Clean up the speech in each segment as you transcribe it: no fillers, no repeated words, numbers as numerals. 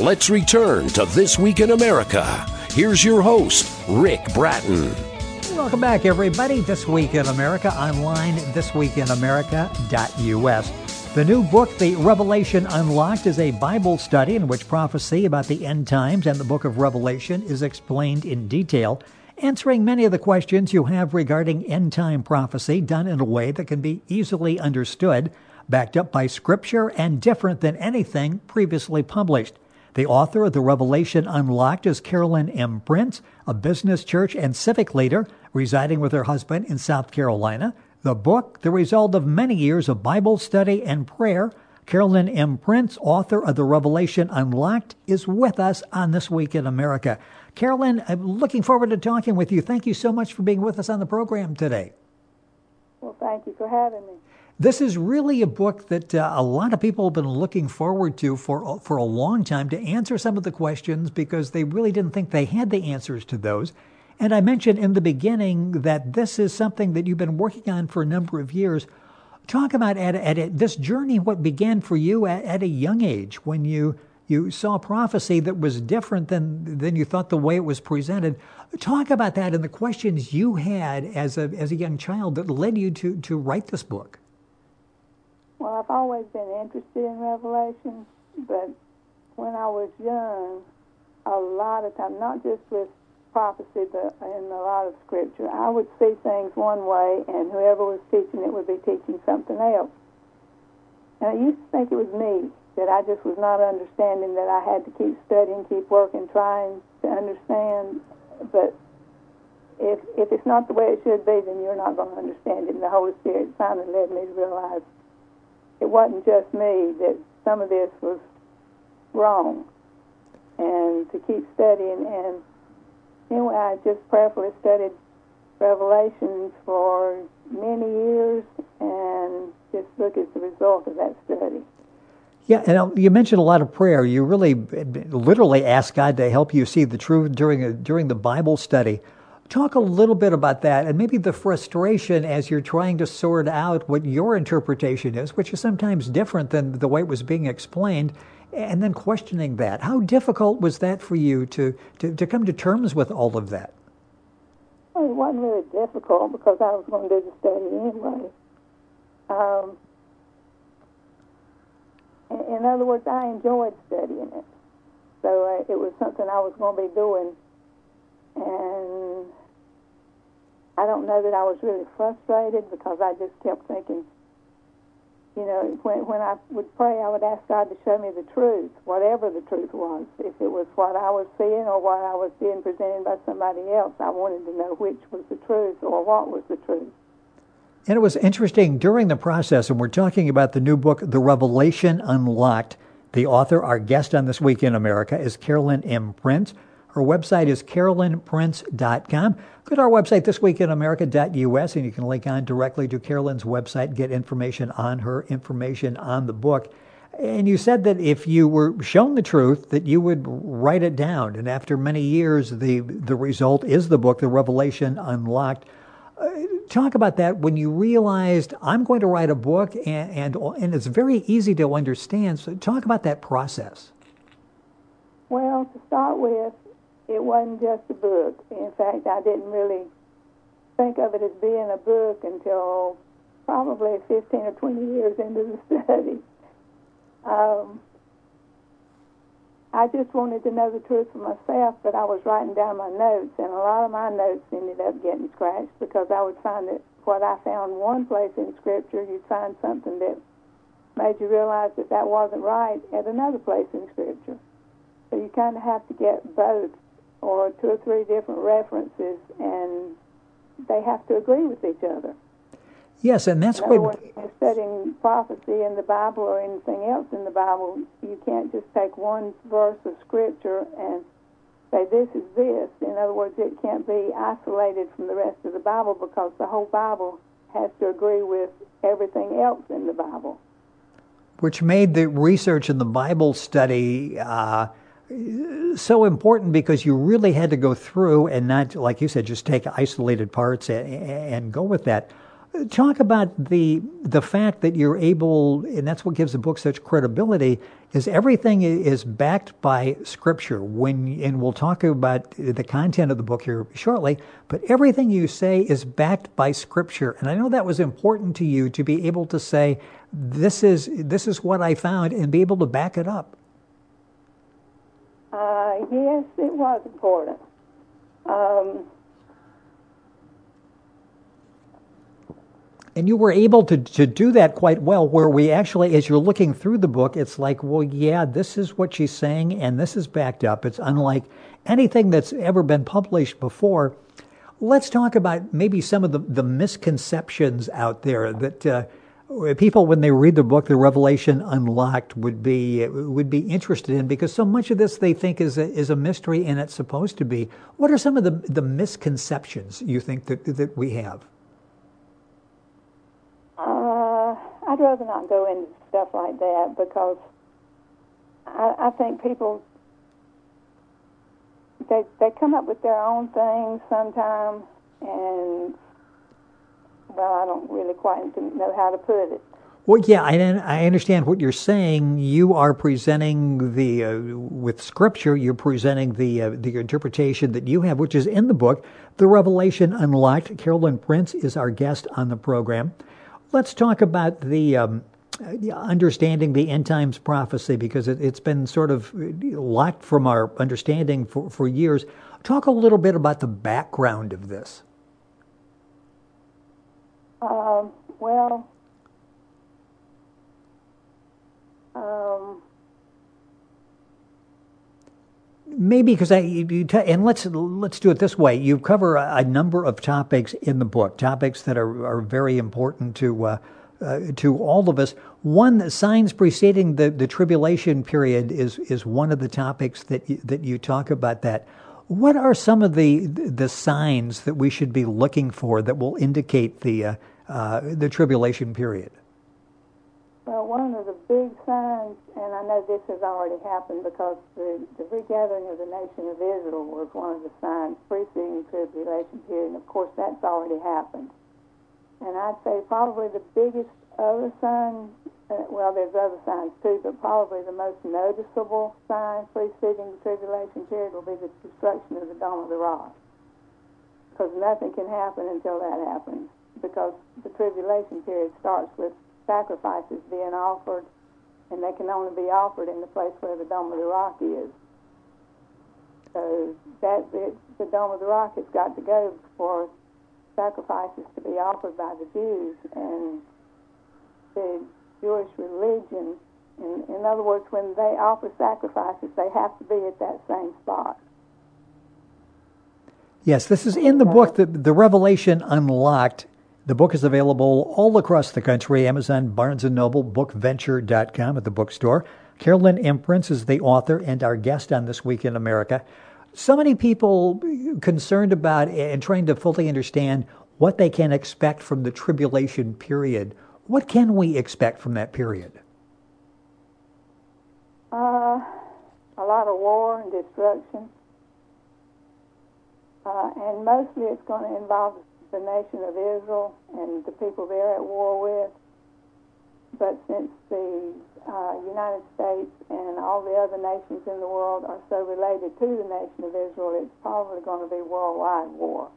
let's return to This Week in America. Here's your host, Rick Bratton. Welcome back, everybody. This Week in America, online, thisweekinamerica.us. The new book, The Revelation Unlocked, is a Bible study in which prophecy about the end times and the book of Revelation is explained in detail, answering many of the questions you have regarding end-time prophecy, done in a way that can be easily understood, backed up by Scripture, and different than anything previously published. The author of The Revelation Unlocked is Carolyn M. Prince, a business, church, and civic leader residing with her husband in South Carolina. The book, the result of many years of Bible study and prayer. Carolyn M. Prince, author of The Revelation Unlocked, is with us on This Week in America. Carolyn, I'm looking forward to talking with you. Thank you so much for being with us on the program today. Well, thank you for having me. This is really a book that a lot of people have been looking forward to for a long time, to answer some of the questions because they really didn't think they had the answers to those. And I mentioned in the beginning that this is something that you've been working on for a number of years. Talk about this journey, what began for you at a young age when you saw prophecy that was different than you thought the way it was presented. Talk about that and the questions you had as a young child that led you to write this book. Well, I've always been interested in Revelation, but when I was young, a lot of times, not just with prophecy, but in a lot of Scripture, I would see things one way, and whoever was teaching it would be teaching something else. And I used to think it was me, that I just was not understanding, that I had to keep studying, keep working, trying to understand. But if it's not the way it should be, then you're not going to understand it. And the Holy Spirit finally led me to realize it wasn't just me, that some of this was wrong, and to keep studying. And anyway, I just prayerfully studied Revelations for many years, and just look at the result of that study. Yeah, and you mentioned a lot of prayer. You really literally asked God to help you see the truth during the Bible study. Talk a little bit about that, and maybe the frustration as you're trying to sort out what your interpretation is, which is sometimes different than the way it was being explained, and then questioning that. How difficult was that for you to come to terms with all of that? Well, it wasn't really difficult because I was going to do the study anyway. In other words, I enjoyed studying it. So it was something I was going to be doing. And I don't know that I was really frustrated because I just kept thinking, when I would pray, I would ask God to show me the truth, whatever the truth was. If it was what I was seeing or what I was being presented by somebody else, I wanted to know which was the truth or what was the truth. And it was interesting during the process, and we're talking about the new book, The Revelation Unlocked. The author, our guest on This Week in America, is Carolyn M. Prince. Her website is carolynprince.com. Go to our website, thisweekinamerica.us, and you can link on directly to Carolyn's website, get information on her, information on the book. And you said that if you were shown the truth, that you would write it down. And after many years, the result is the book, The Revelation Unlocked. Talk about that when you realized, I'm going to write a book, and it's very easy to understand. So talk about that process. Well, to start with, it wasn't just a book. In fact, I didn't really think of it as being a book until probably 15 or 20 years into the study. I just wanted to know the truth for myself, but I was writing down my notes, and a lot of my notes ended up getting scratched because I would find that what I found one place in Scripture, you'd find something that made you realize that that wasn't right at another place in Scripture. So you kind of have to get both, or 2 or 3 different references, and they have to agree with each other. Yes, and that's what... When you're studying prophecy in the Bible or anything else in the Bible, you can't just take one verse of Scripture and say, this is this. In other words, it can't be isolated from the rest of the Bible because the whole Bible has to agree with everything else in the Bible. Which made the research in the Bible study so important because you really had to go through and not, like you said, just take isolated parts and go with that. Talk about the fact that you're able, and that's what gives the book such credibility, is everything is backed by Scripture. And we'll talk about the content of the book here shortly, but everything you say is backed by Scripture. And I know that was important to you, to be able to say, this is what I found, and be able to back it up. Yes, it was important. And you were able to do that quite well, where we actually, as you're looking through the book, it's like, well, yeah, this is what she's saying, and this is backed up. It's unlike anything that's ever been published before. Let's talk about maybe some of the misconceptions out there that people, when they read the book, The Revelation Unlocked, would be interested in, because so much of this they think is a mystery, and it's supposed to be. What are some of the misconceptions you think that we have? I'd rather not go into stuff like that, because I think people, they come up with their own things sometimes, and, well, I don't really quite know how to put it. Well, yeah, I understand what you're saying. You are presenting with Scripture, you're presenting the interpretation that you have, which is in the book, The Revelation Unlocked. Carolyn Prince is our guest on the program. Let's talk about the understanding the end times prophecy, because it's been sort of locked from our understanding for years. Talk a little bit about the background of this. Maybe because and let's do it this way. You cover a number of topics in the book, topics that are very important to all of us. One, signs preceding the tribulation period is one of the topics that you talk about. That. What are some of the signs that we should be looking for that will indicate the tribulation period? Well, one of the big signs, and I know this has already happened, because the regathering of the nation of Israel was one of the signs preceding the tribulation period, and of course that's already happened. And I'd say probably the biggest other sign, well, there's other signs too, but probably the most noticeable sign preceding the tribulation period will be the destruction of the Dome of the Rock. Because nothing can happen until that happens, because the tribulation period starts with sacrifices being offered, and they can only be offered in the place where the Dome of the Rock is. So that's it. The Dome of the Rock has got to go for sacrifices to be offered by the Jews, and the Jewish religion, in other words, when they offer sacrifices, they have to be at that same spot. Yes, this is in the book, the Revelation Unlocked. The book is available all across the country, Amazon, Barnes & Noble, bookventure.com at the bookstore. Carolyn M. Prince is the author and our guest on This Week in America. So many people concerned about and trying to fully understand what they can expect from the tribulation period. What can we expect from that period? A lot of war and destruction. And mostly it's going to involve the nation of Israel and the people they're at war with. But since the United States and all the other nations in the world are so related to the nation of Israel, it's probably going to be worldwide war.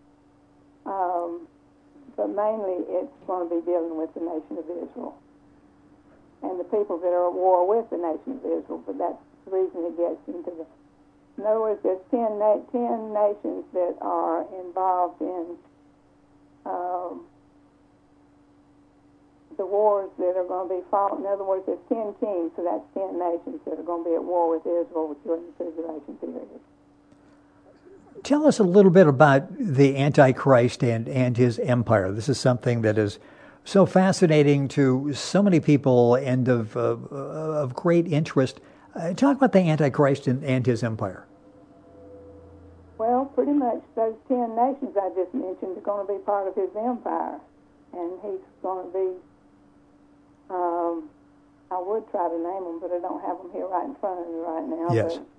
But mainly it's going to be dealing with the nation of Israel and the people that are at war with the nation of Israel. But that's the reason it gets into the... In other words, there's 10 nations that are involved in the wars that are going to be fought. In other words, there's 10 kings, so that's 10 nations that are going to be at war with Israel during the tribulation period. Tell us a little bit about the Antichrist and his empire. This is something that is so fascinating to so many people and of great interest. Talk about the Antichrist and his empire. Well, pretty much those 10 nations I just mentioned are going to be part of his empire. And he's going to be, I would try to name them, but I don't have them here right in front of me right now. Yes. But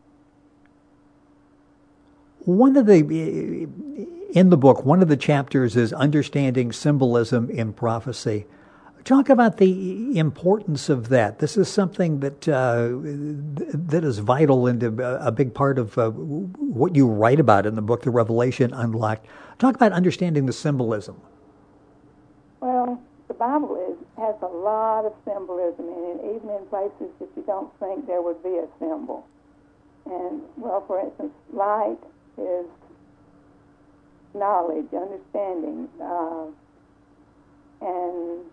in the book, one of the chapters is understanding symbolism in prophecy. Talk about the importance of that. This is something that is vital and a big part of what you write about in the book, The Revelation Unlocked. Talk about understanding the symbolism. Well, the Bible has a lot of symbolism in it, even in places that you don't think there would be a symbol. And, well, for instance, light is knowledge, understanding, and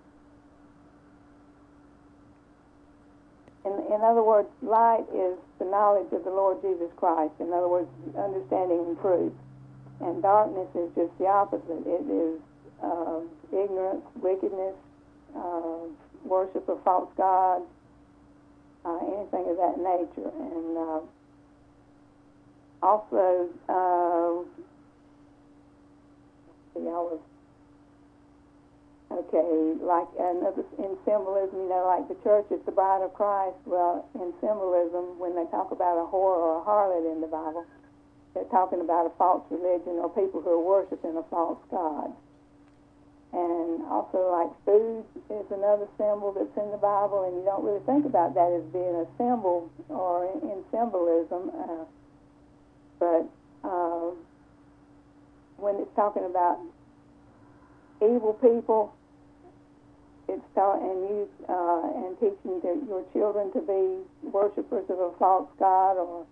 in other words, light is the knowledge of the Lord Jesus Christ. In other words, understanding and truth. And darkness is just the opposite. It is ignorance, wickedness, worship of false gods, anything of that nature. And also, like another in symbolism, like the church is the bride of Christ. Well, in symbolism, when they talk about a whore or a harlot in the Bible, they're talking about a false religion or people who are worshiping a false god. And also, like food is another symbol that's in the Bible, and you don't really think about that as being a symbol or in symbolism. But when it's talking about evil people, it's and teaching your children to be worshipers of a false god or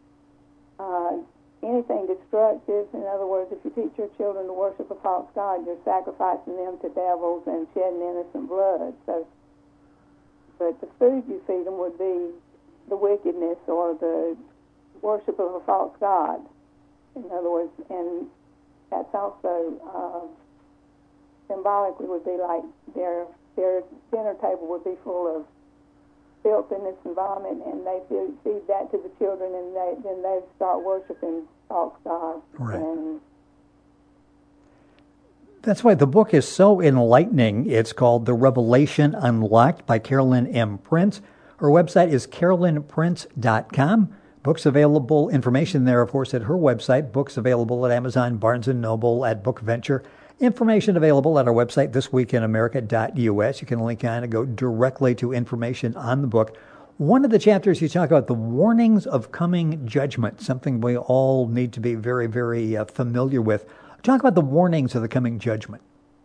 anything destructive. In other words, if you teach your children to worship a false god, you're sacrificing them to devils and shedding innocent blood. So, but the food you feed them would be the wickedness or the worship of a false god. In other words, and that's also symbolically would be like their dinner table would be full of filthiness and vomit, and they feed that to the children, and then they start worshiping false gods. Right. And that's why the book is so enlightening. It's called The Revelation Unlocked by Carolyn M. Prince. Her website is carolynprince.com. Books available, information there, of course, at her website. Books available at Amazon, Barnes & Noble, at BookVenture. Information available at our website, thisweekinamerica.us. You can link on and go directly to information on the book. One of the chapters you talk about the warnings of coming judgment, something we all need to be very, very familiar with. Talk about the warnings of the coming judgment.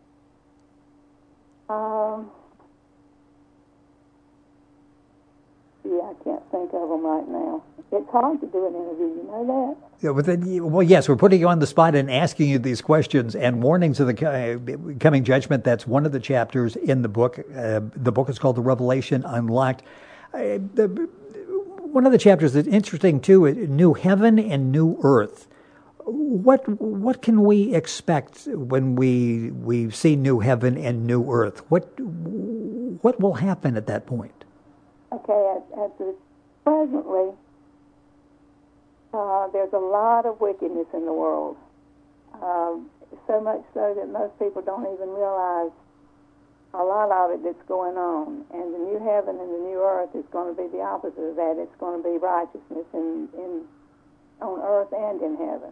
I can't think of them right now. It's hard to do an interview, you know that? Yeah, well, yes, we're putting you on the spot and asking you these questions. And warnings of the coming judgment, that's one of the chapters in the book. The book is called The Revelation Unlocked. One of the chapters that's interesting, too, New Heaven and New Earth. What can we expect when we see New Heaven and New Earth? What will happen at that point? Okay, presently, there's a lot of wickedness in the world. So much so that most people don't even realize a lot of it that's going on. And the new heaven and the new earth is going to be the opposite of that. It's going to be righteousness on earth and in heaven.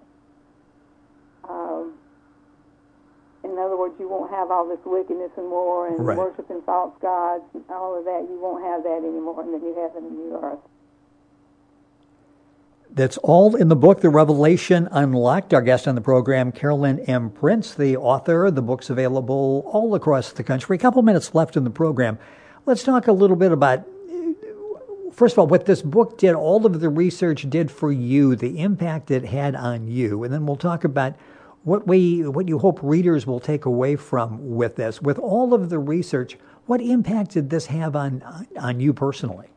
In other words, you won't have all this wickedness and war and right. worshiping false gods and all of that. You won't have that anymore in the new heaven and new earth. That's all in the book, The Revelation Unlocked. Our guest on the program, Carolyn M. Prince, the author. The book's available all across the country. A couple minutes left in the program. Let's talk a little bit about, first of all, what this book did, all of the research did for you, the impact it had on you. And then we'll talk about what you hope readers will take away from with this. With all of the research, what impact did this have on you personally?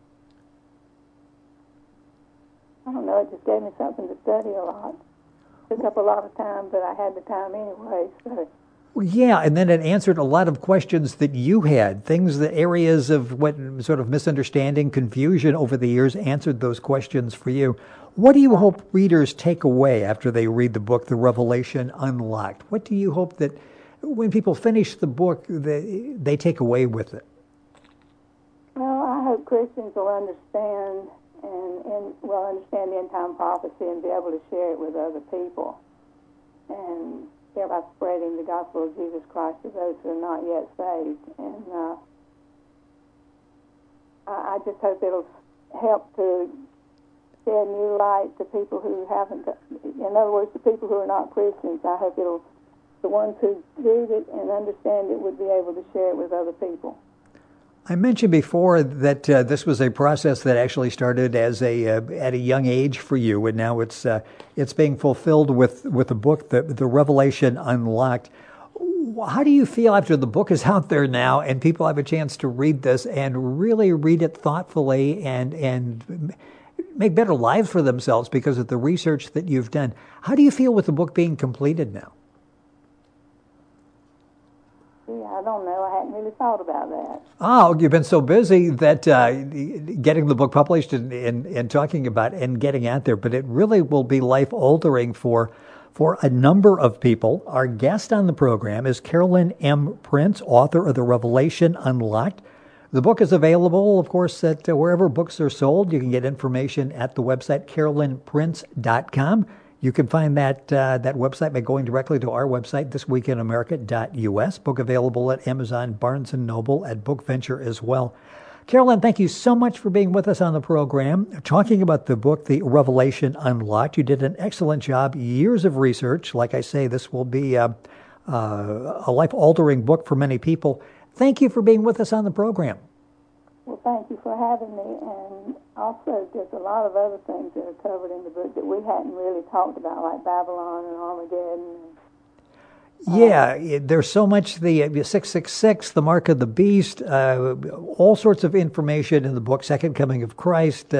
I don't know, it just gave me something to study a lot. Took up a lot of time, but I had the time anyway, so. Well, yeah, and then it answered a lot of questions that you had, the areas of what sort of misunderstanding, confusion over the years, answered those questions for you. What do you hope readers take away after they read the book, The Revelation Unlocked? What do you hope that when people finish the book, they take away with it? Well, I hope Christians will understand understand end-time prophecy and be able to share it with other people, and thereby spreading the gospel of Jesus Christ to those who are not yet saved. And I just hope it'll help to shed new light to people who haven't, in other words, the people who are not Christians. I hope the ones who read it and understand it would be able to share it with other people. I mentioned before that this was a process that actually started as at a young age for you, and now it's being fulfilled with the book, the Revelation Unlocked. How do you feel after the book is out there now and people have a chance to read this and really read it thoughtfully and make better lives for themselves because of the research that you've done? How do you feel with the book being completed now? I don't know. I hadn't really thought about that. Oh, you've been so busy that getting the book published and talking about it and getting out there, but it really will be life-altering for a number of people. Our guest on the program is Carolyn M. Prince, author of The Revelation Unlocked. The book is available, of course, at wherever books are sold. You can get information at the website carolynprince.com. You can find that website by going directly to our website, thisweekinamerica.us. Book available at Amazon, Barnes & Noble, at Bookventure as well. Carolyn, thank you so much for being with us on the program, talking about the book, The Revelation Unlocked. You did an excellent job, years of research. Like I say, this will be a life-altering book for many people. Thank you for being with us on the program. Well, thank you for having me, and also there's a lot of other things that are covered in the book that we hadn't really talked about, like Babylon and Armageddon. Yeah, there's so much, the 666, the Mark of the Beast, all sorts of information in the book, Second Coming of Christ,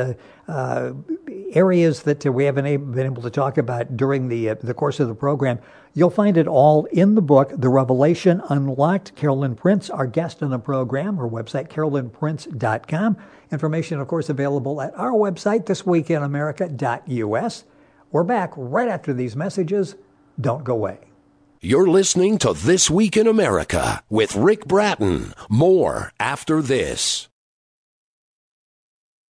areas that we haven't been able to talk about during the course of the program. You'll find it all in the book, The Revelation Unlocked. Carolyn Prince, our guest on the program, her website, carolynprince.com. Information, of course, available at our website, thisweekinamerica.us. We're back right after these messages. Don't go away. You're listening to This Week in America with Rick Bratton. More after this.